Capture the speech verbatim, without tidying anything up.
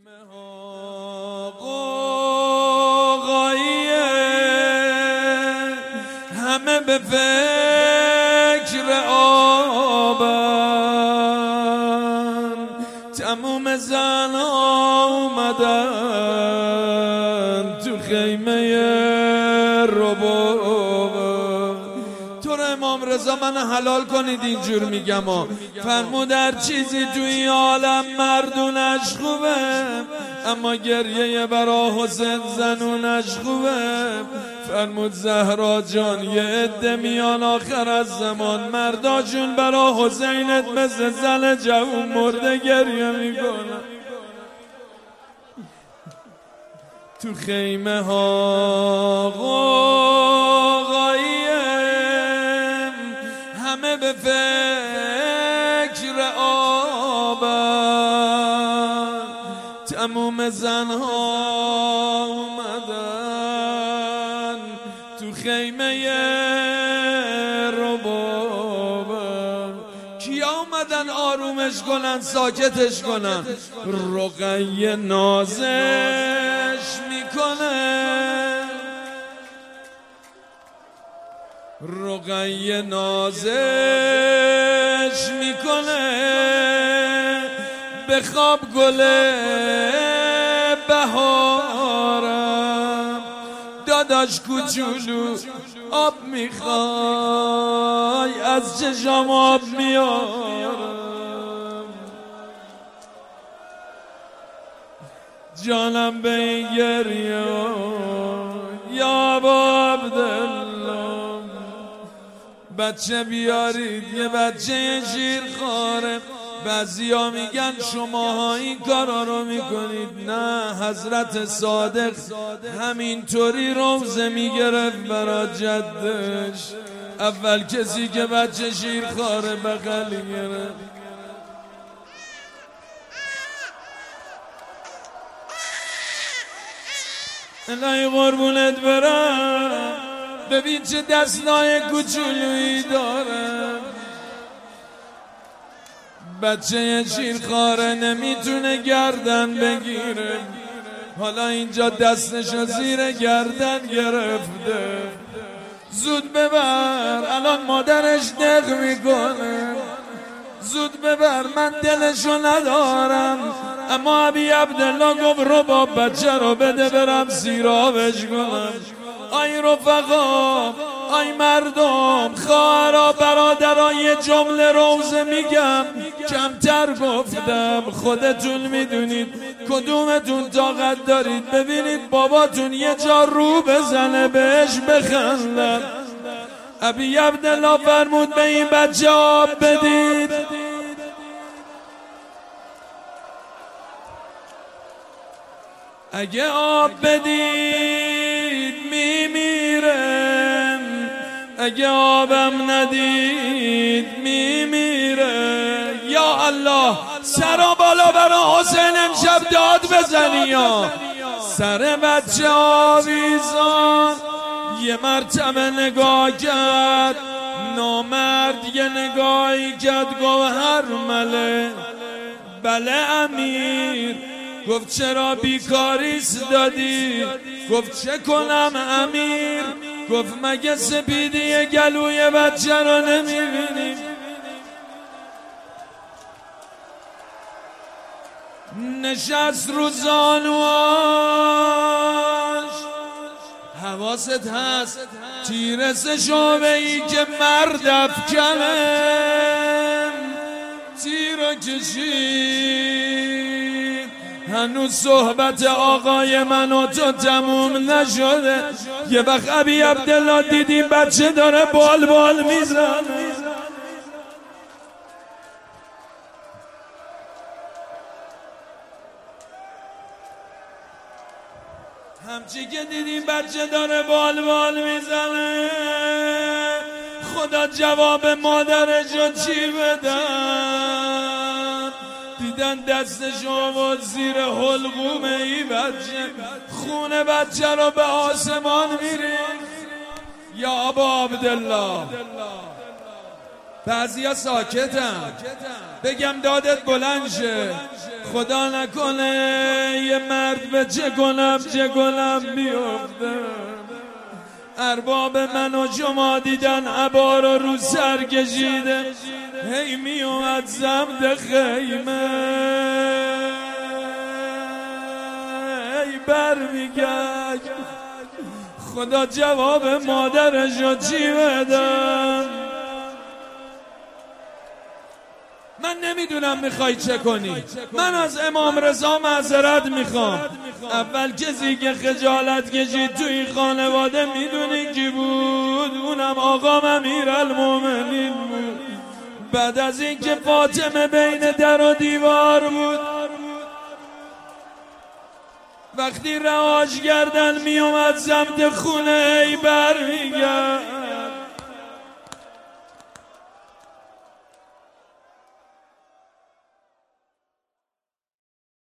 خیمه ها قوقاییه، همه به فکر آبن، تموم زن ها اومدن تو خیمه رباب. تو رو امام رضا من حلال کنید اینجور میگم ها، فرمود هر چیزی توی این عالم مردونش خوبه، اما گریه برا حسین زنونش خوبه. فرمود زهرا جان یه عده میان آخر از زمان، مرداشون برا حسینت مثل زن جوون مرده گریه میکنن. تو خیمه ها قوقاییه، همه به فکر آبن، تموم زنها اومدن تو خیمه رباب. کیا اومدن آرومش کنن ساکتش کنن؟ رقیه نازش میکنه، رقیه نازش میکنه، به خواب گله بهارم، داداش کوچولو آب میخوای از چشام آب میارم، جانم به این گریه یا ابا عبدالله. بچه بیارید یه بچه شیرخواره. بعضیا میگن شماها این کارا رو میکنید، نه حضرت صادق همینطوری روزه میگرفت برا جدش. اول کسی که بچه شیرخواره بغل گرفت. الهی قربونت برم، ببین چه دستای کوچولویی داره. بچه شیرخواره نمیتونه گردن بگیره، حالا اینجا دستشو زیر گردن گرفته. زود ببر، الان مادرش دق میکنه. زود ببر، من دلشو ندارم. اما ابی عبدالله گفت رباب بچه رو بده برم سیرابش کنم. آی رفقا، آی مردم، خواهرا، برادران، یه جمله روزه میگم، کمتر گفتم، خودتون میدونید کدومتون طاقت دارید. ببینید باباتون یه جا رو بزنه بهش بخندن. ابی عبدالله فرمود به این بچه آب بدید. اگه آب بدید میمیره، اگه آبم ندید میمیره. یا الله، سرا بالا برا حسین امشب داد بزنی. یا سر بچه آویزان یه مرتبه نگاه کرد، نامرد یه نگاهی کرد، گوهر مله. بله امیر. گفت چرا بیکاریست دادی؟ گفت چه کنم امیر؟ گفت مگه سپیدی گلوی بچه رو نمیبینی؟ نشست رو زانواش. حواست هست تیرس شعبه ای که مرد افکنه، تیرو کشید. هنوز صحبت آقای من و تو تموم نشده. یه وقت ابی عبدالله دیدیم بچه داره بال بال میزنه. همچی که دیدیم بچه داره بال بال میزنه، خدا جواب مادرشو چی بدن؟ دیدن دستش آورد زیر حلقوم ای بچه، خون بچه رو به آسمان میری. یا ابا عبدالله، بعضیا ساکتن، بگم دادت بلند شه. خدا نکنه یه مرد به چه گلم چه گلم بیفته. ارباب من و شما دیدن عبا رو رو سر کشیده، هی می اومد زمد خیمه، هی بر میگشت خدا جواب مادرشو چی بدم. من نمیدونم میخوای چه کنی. من از امام رضا معذرت میخوام. اول کسی که خجالت کشید تو این خانواده میدونی کی بود؟ اونم آقام امیرالمومنین بود. بعد از اینکه فاطمه بین در و دیوار بود، وقتی رهاش کردن میومد سمت خونه ای برمیگرد.